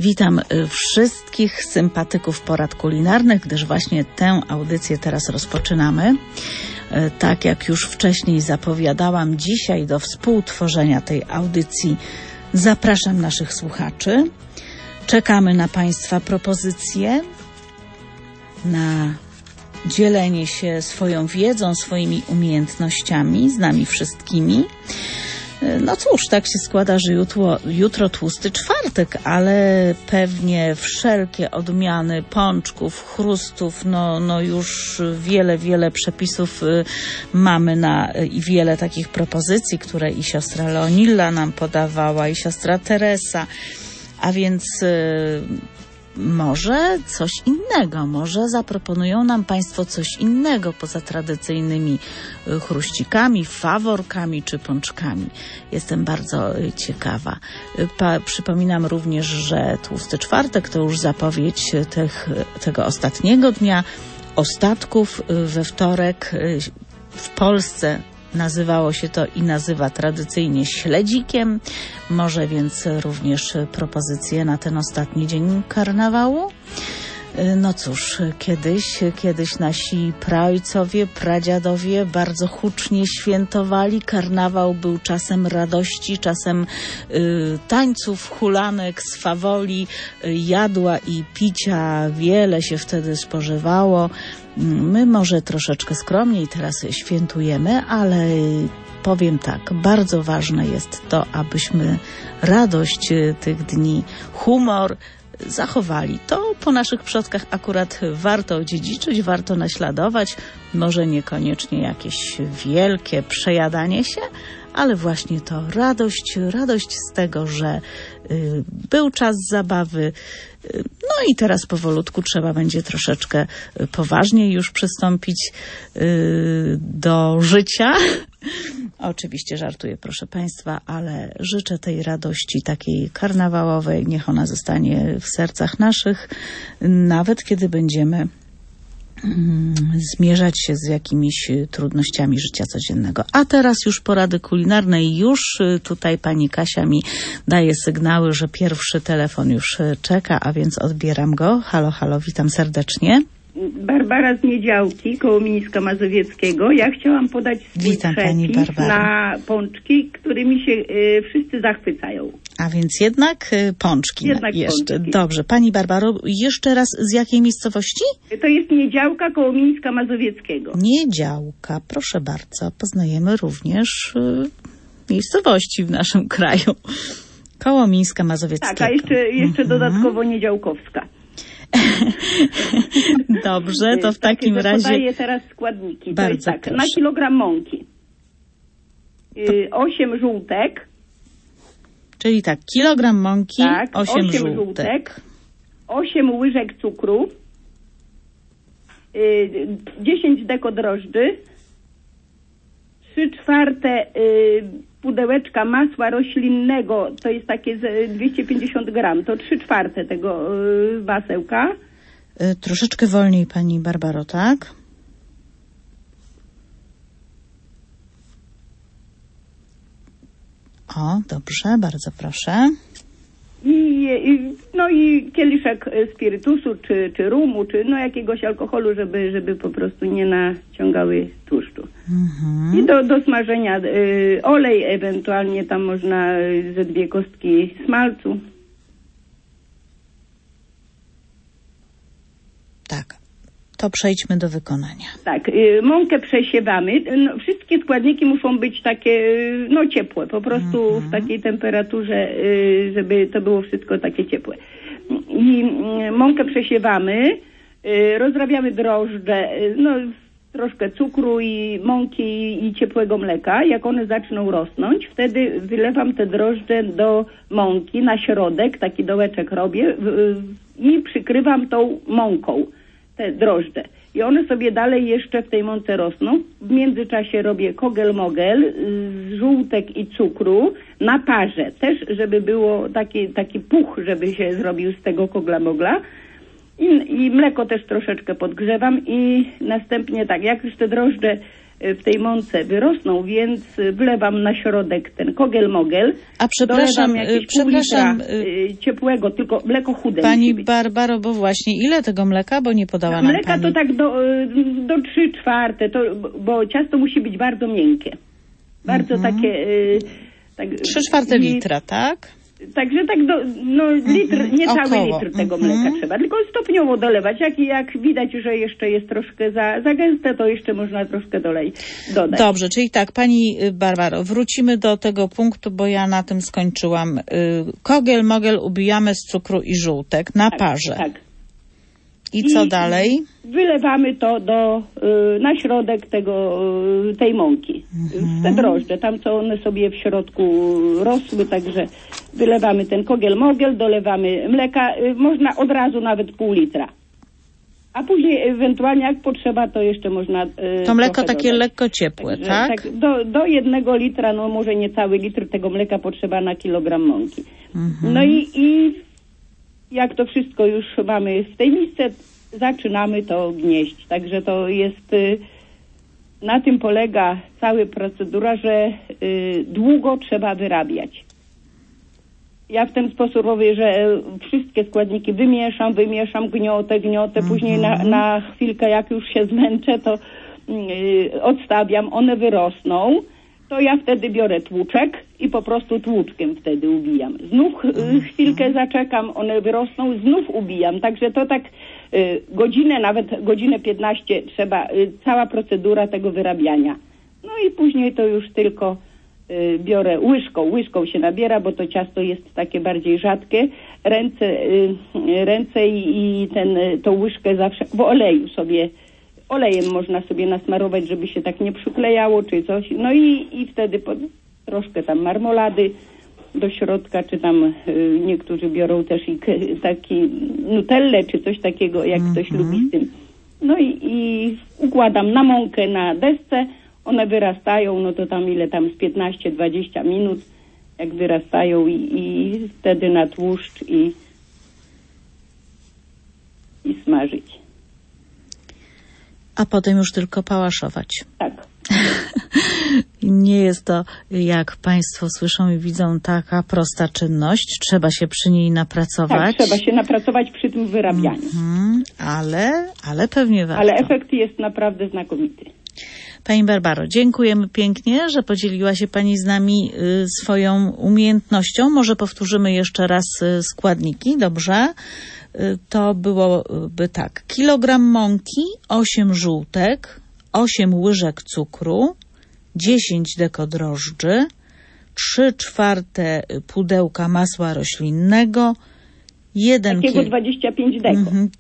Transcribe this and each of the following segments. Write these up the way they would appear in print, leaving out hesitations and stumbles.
Witam wszystkich sympatyków porad kulinarnych, gdyż właśnie tę audycję teraz rozpoczynamy. Tak jak już wcześniej zapowiadałam, dzisiaj do współtworzenia tej audycji zapraszam naszych słuchaczy. Czekamy na Państwa propozycje, na dzielenie się swoją wiedzą, swoimi umiejętnościami z nami wszystkimi. No cóż, tak się składa, że jutro tłusty czwartek, ale pewnie wszelkie odmiany pączków, chrustów, no już wiele przepisów mamy i wiele takich propozycji, które i siostra Leonilla nam podawała, i siostra Teresa, a więc może coś innego, może zaproponują nam Państwo coś innego poza tradycyjnymi chruścikami, faworkami czy pączkami. Jestem bardzo ciekawa. Przypominam również, że tłusty czwartek to już zapowiedź tego ostatniego dnia, ostatków. We wtorek w Polsce nazywało się to i nazywa tradycyjnie śledzikiem. Może więc również propozycje na ten ostatni dzień karnawału? No cóż, kiedyś nasi praojcowie, pradziadowie bardzo hucznie świętowali. Karnawał był czasem radości, czasem tańców, hulanek, swawoli, jadła i picia. Wiele się wtedy spożywało. My może troszeczkę skromniej teraz świętujemy, ale powiem tak, bardzo ważne jest to, abyśmy radość tych dni, humor zachowali. To po naszych przodkach akurat warto odziedziczyć, warto naśladować. Może niekoniecznie jakieś wielkie przejadanie się, ale właśnie to radość z tego, że był czas zabawy. No i teraz powolutku trzeba będzie troszeczkę poważniej już przystąpić do życia. Oczywiście żartuję, proszę Państwa, ale życzę tej radości takiej karnawałowej. Niech ona zostanie w sercach naszych, nawet kiedy będziemy zmierzać się z jakimiś trudnościami życia codziennego. A teraz już porady kulinarne i już tutaj pani Kasia mi daje sygnały, że pierwszy telefon już czeka, a więc odbieram go. Halo, witam serdecznie. Barbara z Niedziałki, koło Mniska Mazowieckiego. Ja chciałam podać swój przepis na pączki, którymi się wszyscy zachwycają. A więc jednak pączki jeszcze. Pączki. Dobrze. Pani Barbaro, jeszcze raz z jakiej miejscowości? To jest Niedziałka, koło Mniska Mazowieckiego. Niedziałka, proszę bardzo. Poznajemy również miejscowości w naszym kraju. Koło Mińska Mazowieckiego. Tak, a jeszcze dodatkowo Niedziałkowska. Dobrze, to w takim razie... Podaję teraz składniki. Bardzo to jest tak, proszę. na kilogram mąki 8 żółtek. Czyli tak, kilogram mąki, Tak, 8 żółtek. 8 łyżek cukru, 10 deko drożdży, 3/4 pudełeczka masła roślinnego, to jest takie 250 gram, to 3/4 tego wasełka. Troszeczkę wolniej, pani Barbaro, tak? O, dobrze, bardzo proszę. I kieliszek spirytusu, czy rumu, czy jakiegoś alkoholu, żeby po prostu nie naciągały tłuszczu. Mhm. I do smażenia olej, ewentualnie tam można ze 2 kostki smalcu. Tak, to przejdźmy do wykonania. Tak, mąkę przesiewamy. Wszystkie składniki muszą być takie, ciepłe, po prostu w takiej temperaturze, żeby to było wszystko takie ciepłe. I mąkę przesiewamy, rozrabiamy drożdże, troszkę cukru i mąki i ciepłego mleka. Jak one zaczną rosnąć, wtedy wylewam te drożdże do mąki na środek, taki dołeczek robię i przykrywam tą mąką te drożdże. I one sobie dalej jeszcze w tej mące rosną. W międzyczasie robię kogel-mogel z żółtek i cukru na parze. Też, żeby było taki puch, żeby się zrobił z tego kogla-mogla. I mleko też troszeczkę podgrzewam i następnie tak, jak już te drożdże w tej mące wyrosną, więc wlewam na środek ten kogel-mogel. A przepraszam, pół litra ciepłego, tylko mleko chude. Pani Barbaro, bo właśnie ile tego mleka, bo nie podała nam mleka pani. To tak do 3/4, bo ciasto musi być bardzo miękkie. Bardzo takie... Tak, 3/4 litra, tak? Także tak litr, niecały litr tego mleka trzeba, tylko stopniowo dolewać. Jak widać, że jeszcze jest troszkę za gęste, to jeszcze można troszkę dodać. Dobrze, czyli tak, pani Barbaro, wrócimy do tego punktu, bo ja na tym skończyłam. Kogel-mogel ubijamy z cukru i żółtek na parze. Tak. I co dalej? Wylewamy to na środek tej mąki. W te drożdże, tam co one sobie w środku rosły, także wylewamy ten kogel-mogel, dolewamy mleka, można od razu nawet pół litra. A później ewentualnie jak potrzeba, to jeszcze można to mleko takie dodać. lekko ciepłe, także, tak? Tak, do 1 litra, no może nie cały litr tego mleka potrzeba na kilogram mąki. No i jak to wszystko już mamy w tej misce, zaczynamy to gnieść. Także to jest, na tym polega cała procedura, że długo trzeba wyrabiać. Ja w ten sposób robię, że wszystkie składniki wymieszam, gniotę, później na chwilkę, jak już się zmęczę, to odstawiam, one wyrosną. To ja wtedy biorę tłuczek i po prostu tłuczkiem wtedy ubijam. Znów chwilkę zaczekam, one wyrosną, znów ubijam. Także to tak godzinę 15 trzeba, cała procedura tego wyrabiania. No i później to już tylko biorę łyżką się nabiera, bo to ciasto jest takie bardziej rzadkie. Ręce i tą łyżkę zawsze w oleju sobie, olejem można sobie nasmarować, żeby się tak nie przyklejało czy coś. No i wtedy troszkę tam marmolady do środka, czy tam niektórzy biorą też i taki nutellę, czy coś takiego, jak ktoś lubi z tym. No i układam na mąkę na desce, one wyrastają, no to tam ile tam z 15-20 minut, jak wyrastają i wtedy na tłuszcz i smażyć. A potem już tylko pałaszować. Tak. Nie jest to, jak Państwo słyszą i widzą, taka prosta czynność. Trzeba się przy niej napracować. Tak, trzeba się napracować przy tym wyrabianiu. Ale pewnie warto. Ale efekt jest naprawdę znakomity. Pani Barbaro, dziękujemy pięknie, że podzieliła się Pani z nami swoją umiejętnością. Może powtórzymy jeszcze raz składniki, dobrze? To byłoby tak. Kilogram mąki, 8 żółtek, 8 łyżek cukru, 10 deko drożdży, 3/4 pudełka masła roślinnego, 25 deko.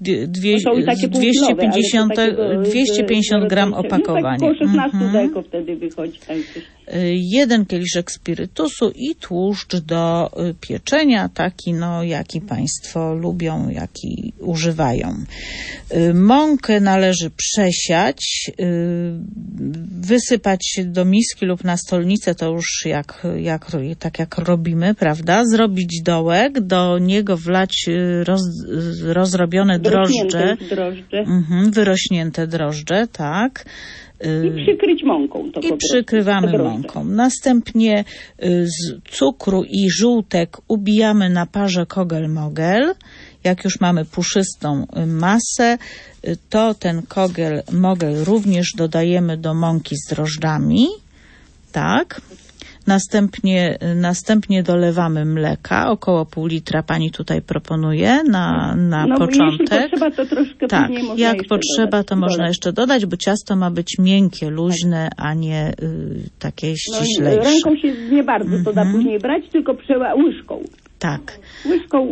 250 gram opakowania. No tak po 16 deko wtedy wychodzi. Tak. 1 kieliszek spirytusu i tłuszcz do pieczenia, taki jaki Państwo lubią, jaki używają. Mąkę należy przesiać, wysypać do miski lub na stolnicę, to już tak jak robimy, prawda? Zrobić dołek, do niego wlać rozrobione drożdże. Wyrośnięte drożdże, tak. I przykryć mąką. I przykrywamy mąką. Następnie z cukru i żółtek ubijamy na parze kogel-mogel. Jak już mamy puszystą masę, to ten kogel-mogel również dodajemy do mąki z drożdżami. Tak. Następnie dolewamy mleka, około pół litra Pani tutaj proponuje na początek. Jeśli potrzeba, to troszkę później można jak potrzeba, dodać. to można jeszcze dodać, bo ciasto ma być miękkie, luźne, a nie takie ściślejsze. Ręką się nie bardzo to da później brać, tylko łyżką. Tak. Łyżką.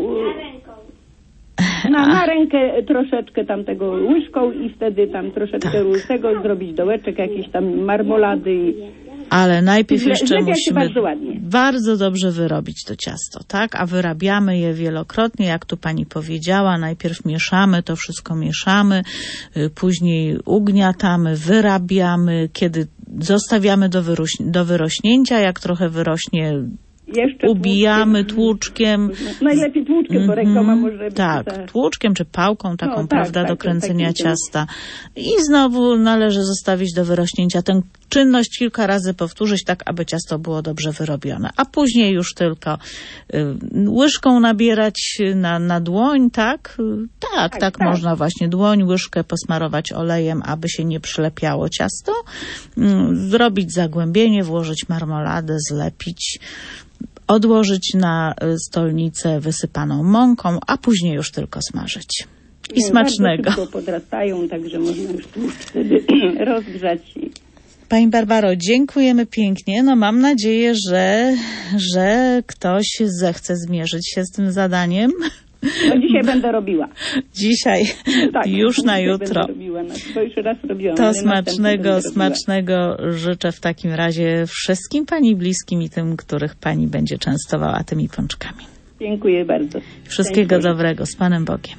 Na rękę troszeczkę tamtego łyżką i wtedy tam troszeczkę tego zrobić dołeczek, jakieś tam marmolady. Ale najpierw jeszcze musimy bardzo dobrze wyrobić to ciasto, tak? A wyrabiamy je wielokrotnie, jak tu Pani powiedziała. Najpierw mieszamy, to wszystko mieszamy, później ugniatamy, wyrabiamy, kiedy zostawiamy do wyrośnięcia, jak trochę wyrośnie, Jeszcze ubijamy tłuczkiem. Najlepiej tłuczkiem, bo rękoma może być. Tak, tłuczkiem czy pałką taką, prawda, tak, do kręcenia tak, ciasta. I znowu należy zostawić do wyrośnięcia. Tę czynność kilka razy powtórzyć, tak aby ciasto było dobrze wyrobione. A później już tylko łyżką nabierać na dłoń, tak? Tak, można właśnie dłoń, łyżkę posmarować olejem, aby się nie przylepiało ciasto. Zrobić zagłębienie, włożyć marmoladę, zlepić, odłożyć na stolnicę wysypaną mąką, a później już tylko smażyć. I smacznego. Bardzo szybko podrastają, także można już tłuszcz wtedy rozgrzać. Pani Barbaro, dziękujemy pięknie. No mam nadzieję, że ktoś zechce zmierzyć się z tym zadaniem. No dzisiaj będę robiła. Dzisiaj, tak, już na jutro. Będę robiła, bo już raz robiłam. To smacznego życzę w takim razie wszystkim pani bliskim i tym, których pani będzie częstowała tymi pączkami. Dziękuję bardzo. Wszystkiego dobrego. Z Panem Bogiem.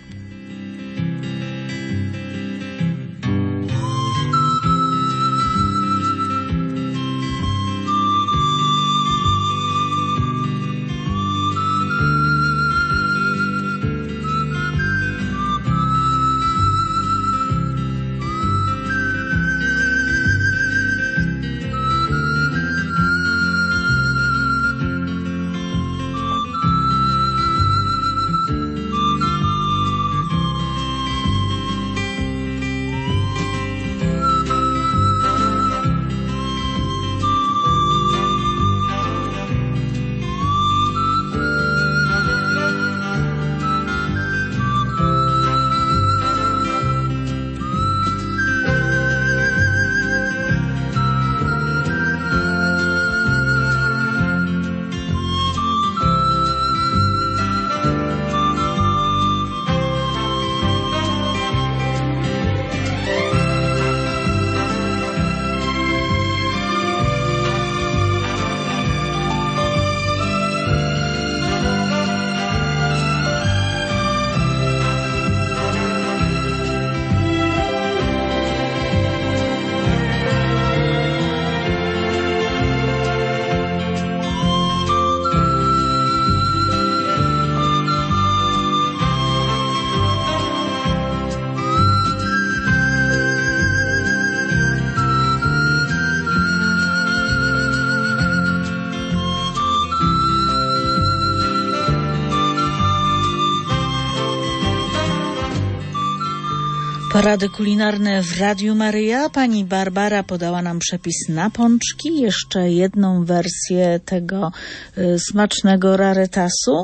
Porady kulinarne w Radiu Maryja. Pani Barbara podała nam przepis na pączki. Jeszcze jedną wersję tego smacznego rarytasu.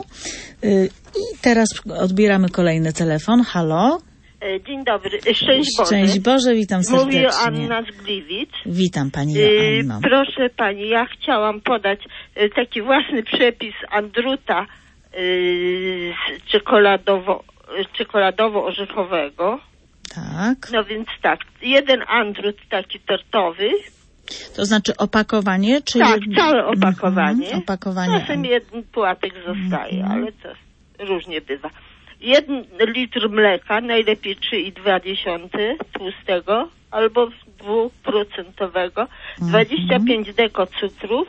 I teraz odbieramy kolejny telefon. Halo? Dzień dobry. Szczęść Boże. Szczęść Boże, witam serdecznie. Mówi Anna z Gliwic. Witam Pani Joanno. Proszę Pani, ja chciałam podać taki własny przepis andruta czekoladowo-orzechowego. Tak. No więc tak, jeden andrut taki tortowy. To znaczy opakowanie? Czy tak, całe opakowanie. Opakowanie. Czasem jeden płatek zostaje, ale to różnie bywa. 1 litr mleka, najlepiej 3,2 tłustego albo 2%, 25 deko cukrów,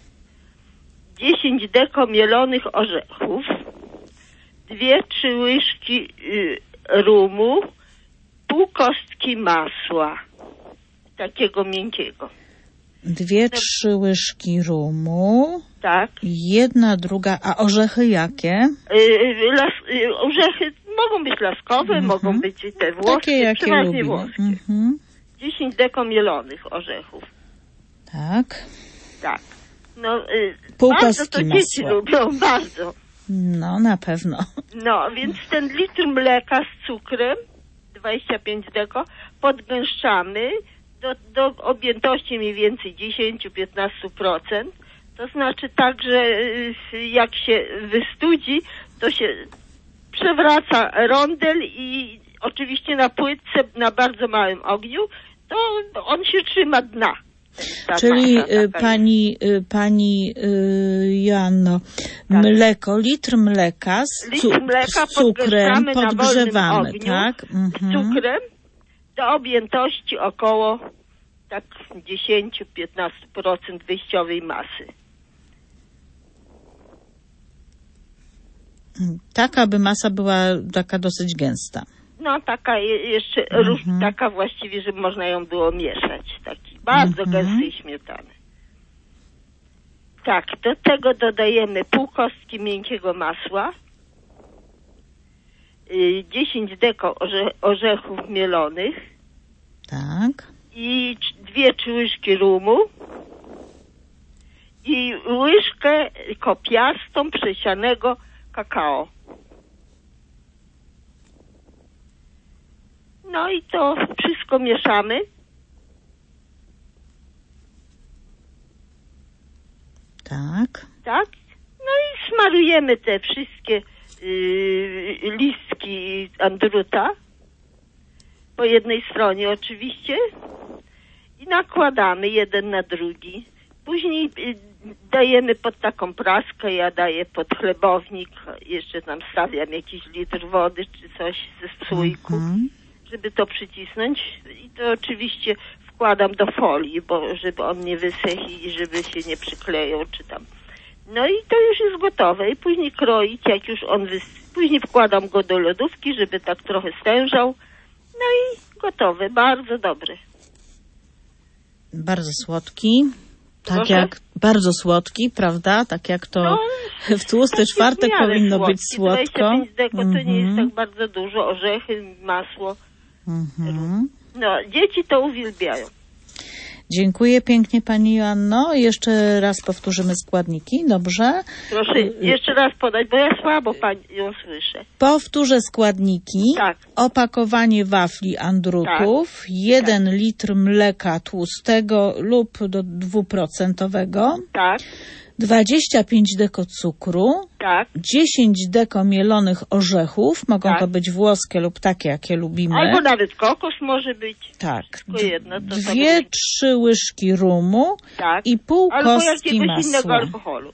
10 deko mielonych orzechów, 2-3 łyżki rumu, pół kostki masła, takiego miękkiego. 2-3 łyżki rumu. Tak. 1, 2, a orzechy jakie? Orzechy mogą być laskowe, mogą być te włoskie, takie jakie przeważnie lubimy. włoskie. 10 deko mielonych orzechów. Tak. Tak. No, pół bardzo kostki to dzieci masła. lubią, bardzo. No, na pewno. No, więc ten litr mleka z cukrem, 25 deko, podgęszczamy do objętości mniej więcej 10-15%. To znaczy tak, że jak się wystudzi, to się przewraca rondel i oczywiście na płytce, na bardzo małym ogniu, to on się trzyma dna. Czyli pani Joanno, mleko, litr mleka z cukrem podgrzewamy, ogniu, tak? Z cukrem do objętości około tak 10-15% wyjściowej masy. Tak, aby masa była taka dosyć gęsta. No taka jeszcze, taka właściwie, żeby można ją było mieszać. Taki bardzo gęsty śmietany. Tak, do tego dodajemy pół kostki miękkiego masła, 10 deko orzechów mielonych. Tak. I 2-3 łyżki rumu. I łyżkę kopiastą przesianego kakao. No i to wszystko mieszamy. Tak. Tak? No i smarujemy te wszystkie listki andruta. Po jednej stronie oczywiście. I nakładamy jeden na drugi. Później dajemy pod taką praskę, ja daję pod chlebownik, jeszcze tam stawiam jakiś litr wody czy coś ze słoiku, żeby to przycisnąć. I to oczywiście wkładam do folii, bo żeby on nie wysechł i żeby się nie przykleją czy tam. No i to już jest gotowe. I później kroić, jak już on później wkładam go do lodówki, żeby tak trochę stężał. No i gotowy, bardzo dobry. Bardzo słodki. Tak Proszę? jak bardzo słodki, prawda? Tak jak to w tłusty czwartek powinno słodki. być słodko. 25 deko to nie jest tak bardzo dużo. Orzechy, masło. No, dzieci to uwielbiają. Dziękuję pięknie pani Joanno. Jeszcze raz powtórzymy składniki, dobrze? Proszę jeszcze raz podać, bo ja słabo ją słyszę. Powtórzę składniki. Tak. Opakowanie wafli andrutów, 1 litr mleka tłustego lub do 2%, Tak, 25 deko cukru, tak. 10 deko mielonych orzechów, mogą Tak. to być włoskie lub takie, jakie lubimy. Albo nawet kokos może być. Tak. Tylko jedno. To 2-3 łyżki rumu tak. i pół Albo kostki jakiegoś innego masła. alkoholu.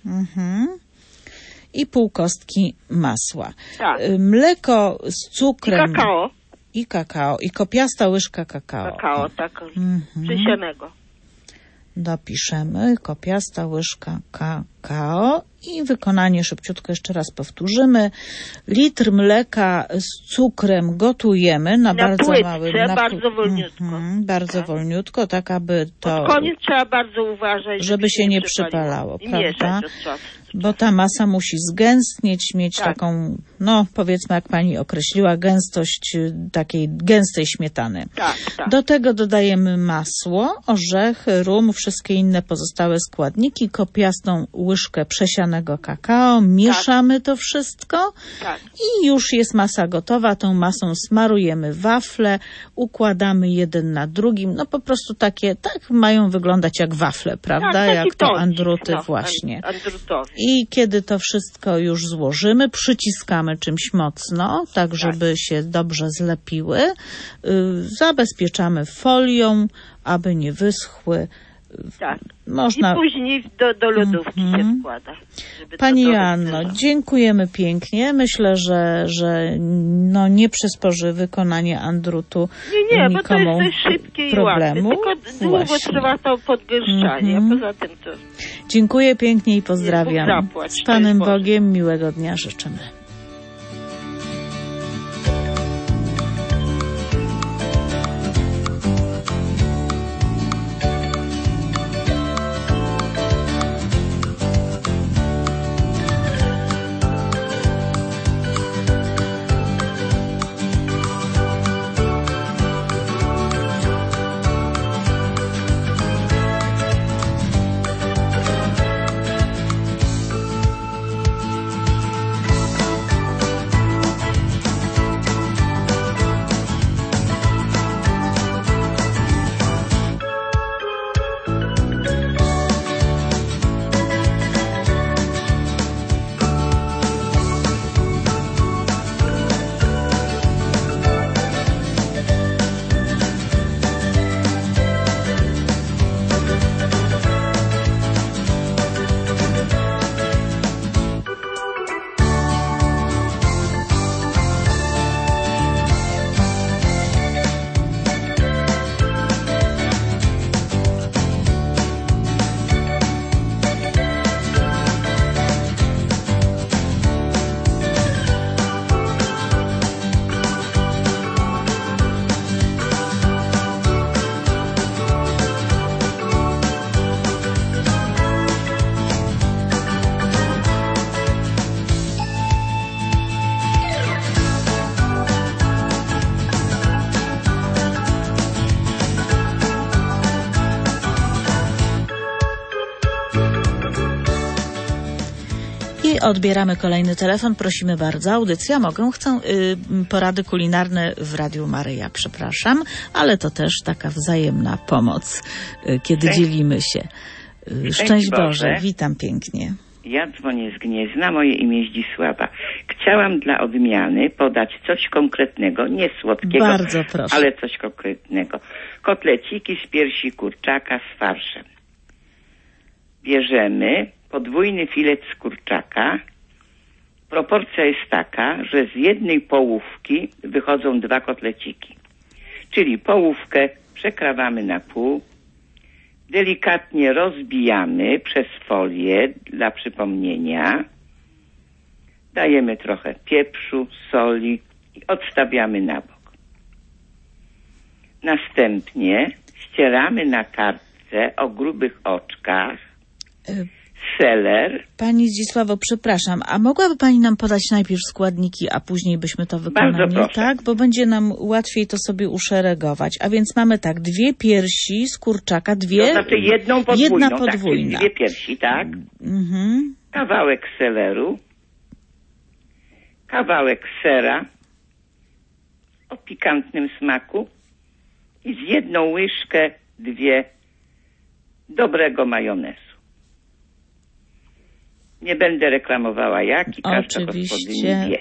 I pół kostki masła. Tak. Mleko z cukrem. I kakao. I kopiasta łyżka kakao. Kakao, tak. Przesianego. Dopiszemy. Kopiasta łyżka kakao. I wykonanie szybciutko jeszcze raz powtórzymy. Litr mleka z cukrem gotujemy na bardzo płytce, małym... bardzo wolniutko. Bardzo wolniutko, tak aby to... Pod koniec trzeba bardzo uważać, żeby się nie przypalało, i prawda? mieszać od czasu. Bo ta masa musi zgęstnieć, mieć taką, no powiedzmy jak pani określiła, gęstość takiej gęstej śmietany. Tak. Do tego dodajemy masło, orzechy, rum, wszystkie inne pozostałe składniki, kopiastą łyżkę przesianego kakao, mieszamy to wszystko i już jest masa gotowa. Tą masą smarujemy wafle, układamy jeden na drugim, no po prostu takie, tak mają wyglądać jak wafle, prawda? Jak to andruty właśnie. Andrutowy. I kiedy to wszystko już złożymy, przyciskamy czymś mocno, tak żeby się dobrze zlepiły. Zabezpieczamy folią, aby nie wyschły. Tak. Można... I później do lodówki się wkłada. Pani Joanno, dziękujemy pięknie. Myślę, że no nie przysporzy wykonanie andrutu nie, nikomu bo to jest dość szybkie problemu. i łatwe. Tylko długo trwa to podgęszczanie, a poza tym to... Dziękuję pięknie i pozdrawiam. Z Panem Bogiem miłego dnia życzymy. Odbieramy kolejny telefon. Prosimy bardzo. Audycja chcę porady kulinarne w Radiu Maryja. Przepraszam, ale to też taka wzajemna pomoc, kiedy dzielimy się. Szczęść Boże. Witam pięknie. Ja dzwonię z Gniezna, moje imię Zdzisława. Chciałam dla odmiany podać coś konkretnego, nie słodkiego, bardzo proszę, ale coś konkretnego. Kotleciki z piersi kurczaka z farszem. Bierzemy podwójny filet z kurczaka. Proporcja jest taka, że z jednej połówki wychodzą 2 kotleciki. Czyli połówkę przekrawamy na pół, delikatnie rozbijamy przez folię dla przypomnienia. Dajemy trochę pieprzu, soli i odstawiamy na bok. Następnie ścieramy na kartce o grubych oczkach seler. Pani Zdzisławo, przepraszam, a mogłaby Pani nam podać najpierw składniki, a później byśmy to wykonali, tak? Bo będzie nam łatwiej to sobie uszeregować. A więc mamy tak, 2 piersi z kurczaka, 2... To znaczy jedna podwójna. Tak, 2 piersi, tak? Mhm. Kawałek seleru, kawałek sera o pikantnym smaku i z 1 łyżkę, 2 dobrego majonezu. Nie będę reklamowała jaki, każda gospodyni wie.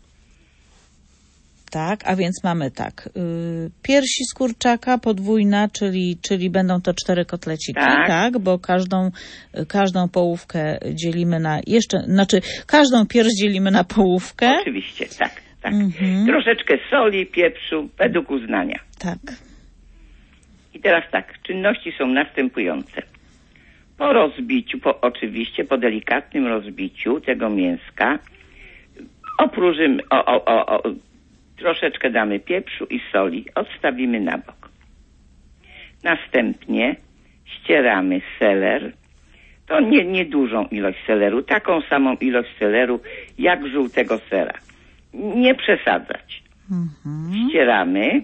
Tak, a więc mamy tak, piersi z kurczaka podwójna, czyli będą to 4 kotleciki, tak? Bo każdą połówkę dzielimy na każdą pierś dzielimy na połówkę. Oczywiście, tak. Mhm. Troszeczkę soli, pieprzu, według uznania. Tak. I teraz tak, czynności są następujące. Po rozbiciu, oczywiście po delikatnym rozbiciu tego mięska opróżymy, troszeczkę damy pieprzu i soli, odstawimy na bok. Następnie ścieramy seler, to nie dużą ilość seleru, taką samą ilość seleru jak żółtego sera. Nie przesadzać. Ścieramy,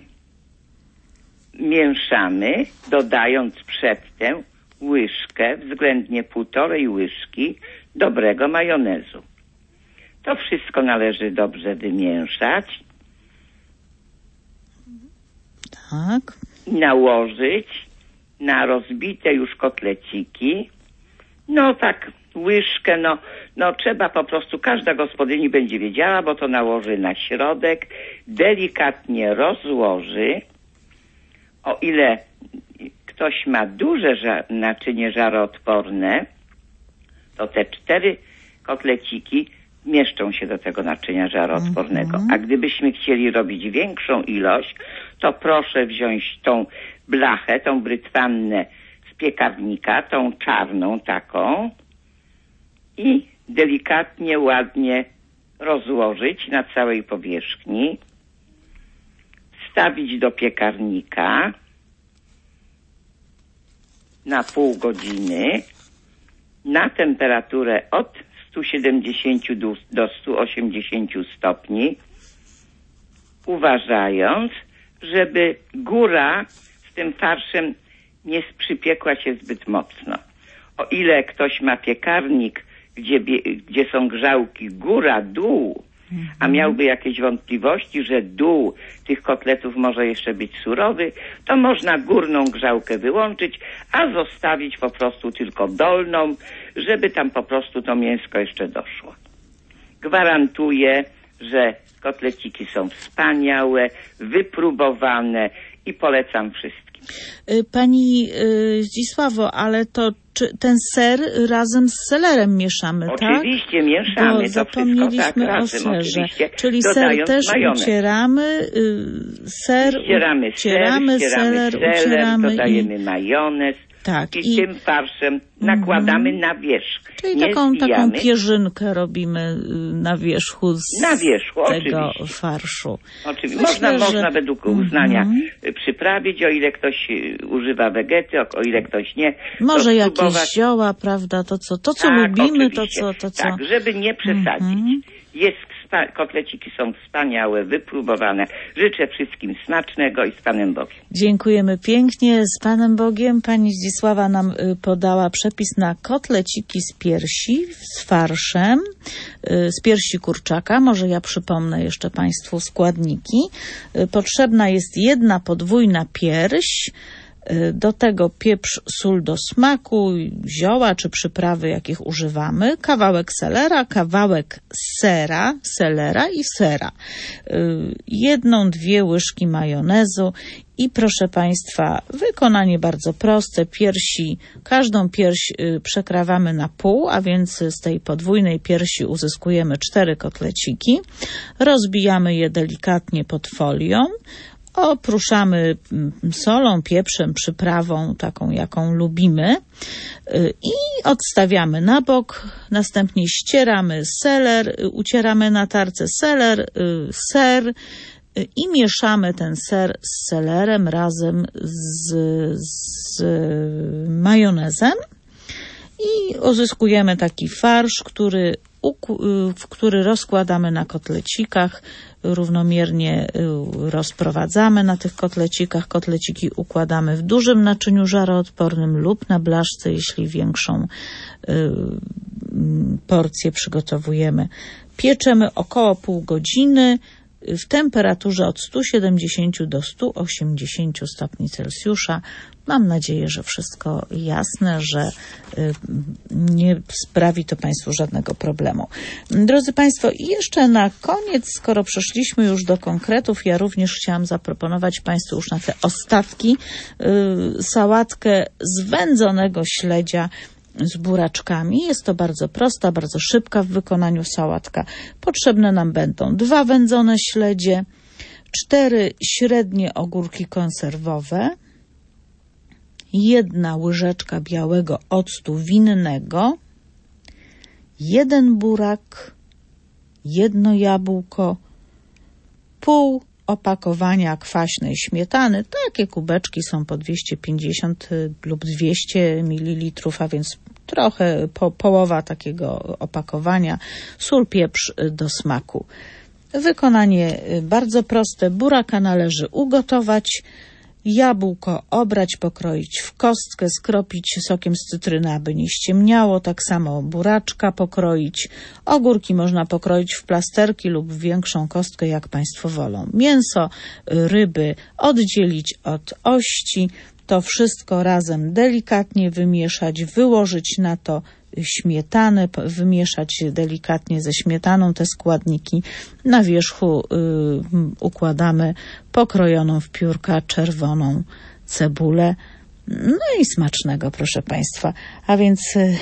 mieszamy, dodając przedtem łyżkę, względnie 1,5 łyżki dobrego majonezu. To wszystko należy dobrze wymieszać. Tak. Nałożyć na rozbite już kotleciki. Tak łyżkę, trzeba po prostu, każda gospodyni będzie wiedziała, bo to nałoży na środek, delikatnie rozłoży. O ile ktoś ma duże naczynie żaroodporne, to te 4 kotleciki mieszczą się do tego naczynia żaroodpornego. A gdybyśmy chcieli robić większą ilość, to proszę wziąć tą blachę, tą brytwannę z piekarnika, tą czarną taką i delikatnie, ładnie rozłożyć na całej powierzchni, wstawić do piekarnika na pół godziny na temperaturę od 170 do 180 stopni, uważając, żeby góra z tym farszem nie przypiekła się zbyt mocno. O ile ktoś ma piekarnik, gdzie są grzałki góra-dół, a miałby jakieś wątpliwości, że dół tych kotletów może jeszcze być surowy, to można górną grzałkę wyłączyć, a zostawić po prostu tylko dolną, żeby tam po prostu to mięsko jeszcze doszło. Gwarantuję, że kotleciki są wspaniałe, wypróbowane i polecam wszystkim. Pani Zdzisławo, ale to czy ten ser razem z selerem mieszamy, tak? Oczywiście mieszamy. Bo zapomnieliśmy o serze. Czyli ser też majonez. Ucieramy, ścieramy seler, ucieramy dodajemy majonez. Tak, i tym farszem nakładamy na wierzch. Czyli taką pierzynkę robimy na wierzchu tego farszu. Oczywiście. Można według uznania przyprawić, o ile ktoś używa wegety, o ile ktoś nie. Może jakieś zioła, prawda, to co lubimy, oczywiście. to co. Tak, żeby nie przesadzić. Jest Kotleciki są wspaniałe, wypróbowane. Życzę wszystkim smacznego i z Panem Bogiem. Dziękujemy pięknie. Z Panem Bogiem. Pani Zdzisława nam podała przepis na kotleciki z piersi z farszem, z piersi kurczaka. Może ja przypomnę jeszcze Państwu składniki. Potrzebna jest 1 podwójna pierś, do tego pieprz, sól do smaku, zioła czy przyprawy, jakich używamy, kawałek selera, kawałek selera i sera, 1-2 łyżki majonezu i proszę Państwa, wykonanie bardzo proste. Każdą pierś przekrawamy na pół, a więc z tej podwójnej piersi uzyskujemy 4 kotleciki. Rozbijamy je delikatnie pod folią. Opruszamy solą, pieprzem, przyprawą, taką jaką lubimy i odstawiamy na bok. Następnie ścieramy ucieramy na tarce ser i mieszamy ten ser z selerem razem z majonezem i uzyskujemy taki farsz, który rozkładamy na kotlecikach, równomiernie rozprowadzamy na tych kotlecikach. Kotleciki układamy w dużym naczyniu żaroodpornym lub na blaszce, jeśli większą porcję przygotowujemy. Pieczemy około pół godziny w temperaturze od 170 do 180 stopni Celsjusza. Mam nadzieję, że wszystko jasne, że nie sprawi to Państwu żadnego problemu. Drodzy Państwo, i jeszcze na koniec, skoro przeszliśmy już do konkretów, ja również chciałam zaproponować Państwu już na te ostatki sałatkę z wędzonego śledzia z buraczkami. Jest to bardzo prosta, bardzo szybka w wykonaniu sałatka. Potrzebne nam będą 2 wędzone śledzie, 4 średnie ogórki konserwowe, 1 łyżeczka białego octu winnego, 1 burak, 1 jabłko, pół opakowania kwaśnej śmietany. Takie kubeczki są po 250 lub 200 ml, a więc trochę połowa takiego opakowania. Sól, pieprz do smaku. Wykonanie bardzo proste. Buraka należy ugotować. Jabłko obrać, pokroić w kostkę, skropić sokiem z cytryny, aby nie ściemniało. Tak samo buraczka pokroić. Ogórki można pokroić w plasterki lub w większą kostkę, jak Państwo wolą. Mięso, ryby oddzielić od ości. To wszystko razem delikatnie wymieszać, wyłożyć na to śmietanę, wymieszać delikatnie ze śmietaną te składniki. Na wierzchu układamy pokrojoną w piórka czerwoną cebulę. No i smacznego, proszę Państwa. A więc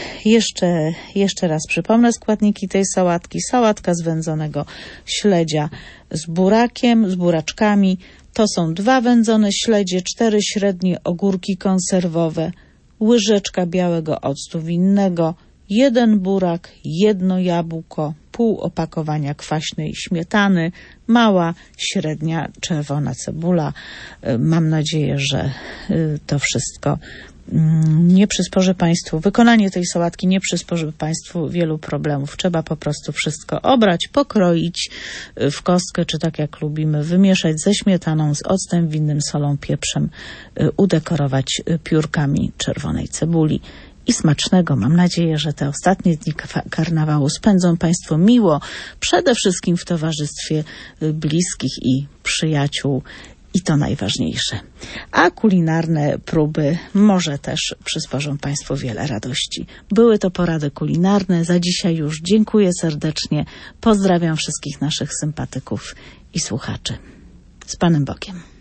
jeszcze raz przypomnę składniki tej sałatki. Sałatka z wędzonego śledzia z burakiem, z buraczkami. To są 2 wędzone śledzie, 4 średnie ogórki konserwowe, łyżeczka białego octu winnego, 1 burak, 1 jabłko, pół opakowania kwaśnej śmietany, mała, średnia czerwona cebula. Mam nadzieję, że to wszystko nie przysporzy Państwu, wykonanie tej sałatki nie przysporzy Państwu wielu problemów. Trzeba po prostu wszystko obrać, pokroić w kostkę, czy tak jak lubimy, wymieszać ze śmietaną, z octem winnym, solą, pieprzem, udekorować piórkami czerwonej cebuli. I smacznego. Mam nadzieję, że te ostatnie dni karnawału spędzą Państwo miło, przede wszystkim w towarzystwie bliskich i przyjaciół. I to najważniejsze. A kulinarne próby może też przysporzą Państwu wiele radości. Były to porady kulinarne. Za dzisiaj już dziękuję serdecznie. Pozdrawiam wszystkich naszych sympatyków i słuchaczy. Z Panem Bogiem.